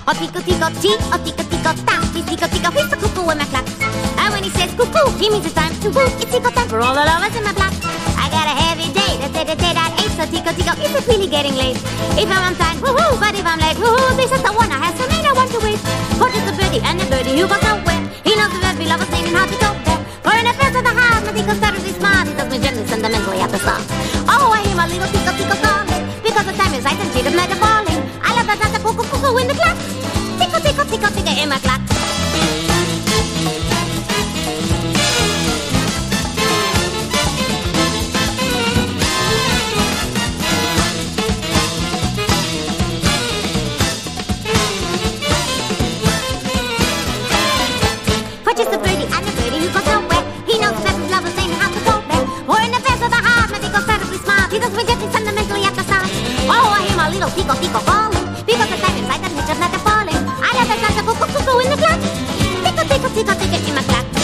Oh, tico, tico, tea, oh, tico, tico, ta. He's tico, tico, he's the cuckoo in my clock. And when he says cuckoo, he means it's time to woo. It's tico time for all the lovers in my block. I got a heavy day, that's it, at 8. So tico, tico, is it really getting late? If I'm on time, woohoo, but if I'm late, woohoo, this is the one I have, so made I want to wait. For just a birdie and a birdie who goes nowhere. He knows the every lover singing how to go there. For an affair to the heart, my tico's terribly smart. He does me gently, sentimentally at the start. Oh, I hear my little tico, tico calling, because the time is right and she does matter falling. I love the cuckoo, cuckoo in the clock. Tico, tico, tico, tico in my clock. For just a birdie and a birdie who goes nowhere. He knows that his love is saying how to go there. For in the best of the heart, my tico's terribly smart. He does me gently, sentimentally at the start. Oh, I hear my little tico, tico calling, because the time is right and he just matter falling. I love the cuckoo, cuckoo in the clock. Tico, tico, tico, tico in my clock.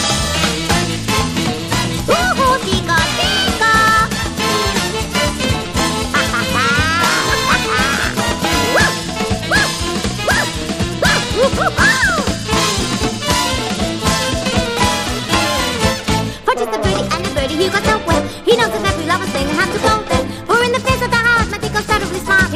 Ooh, tico, tico. Ha ha ha. Woo, woo, woo, woo, woo, woo. For just a birdie and a birdie who goes nowhere. He knows that every lover's thing has to go.